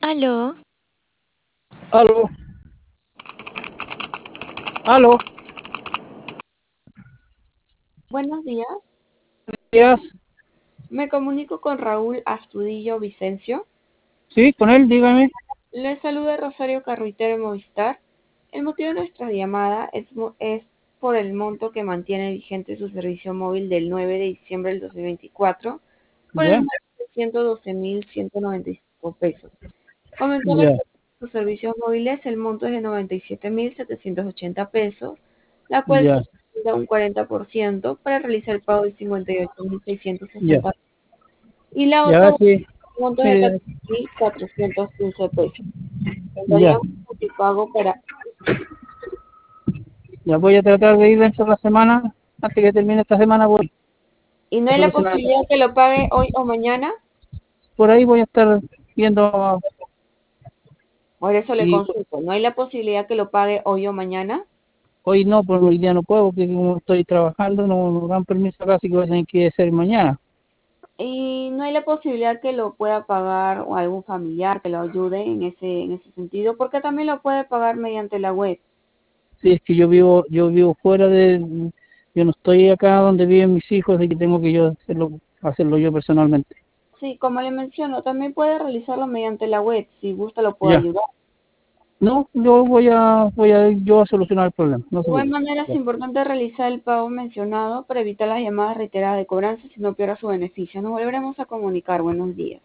Aló, Aló, aló, Buenos días, días. me comunico con Raúl Astudillo Vicencio. Sí, con él, dígame. Le saluda Rosario Carruitero Movistar. El motivo de nuestra llamada es por el monto que mantiene vigente su servicio móvil del 9 de diciembre del 2024 por el Ya, monto de 112.195 pesos. Comentarle ya, que sus servicios móviles el monto es de 97.780 pesos, la cual ya, corresponde a un 40% para realizar el pago de ya, 58.660 y la ya, otra sí, monto de mire, 14.415 pesos. ya, Tendríamos multipago para... ya voy a tratar de ir dentro de la semana, antes que termine esta semana, voy ¿Y no a hay la solucionar. posibilidad que lo pague hoy o mañana? Por ahí voy a estar viendo, Por eso le y consulto. ¿No hay la posibilidad que lo pague hoy o mañana? hoy no, porque hoy día no puedo, porque como estoy trabajando, no me dan permiso acá, así que voy a tener que ser mañana. ¿Y no hay la posibilidad que lo pueda pagar o algún familiar que lo ayude en ese sentido? Porque también lo puede pagar mediante la web. Sí, es que yo vivo yo no estoy acá donde viven mis hijos, así que tengo que yo hacerlo yo personalmente. Sí, como le menciono, también puede realizarlo mediante la web. Si gusta, lo puedo Ya. ayudar. No, yo yo a solucionar el problema, no De se igual preocupe. manera, es Ya. importante realizar el pago mencionado para evitar las llamadas reiteradas de cobranza si no pierda su beneficio. Nos volveremos a comunicar. Buenos días.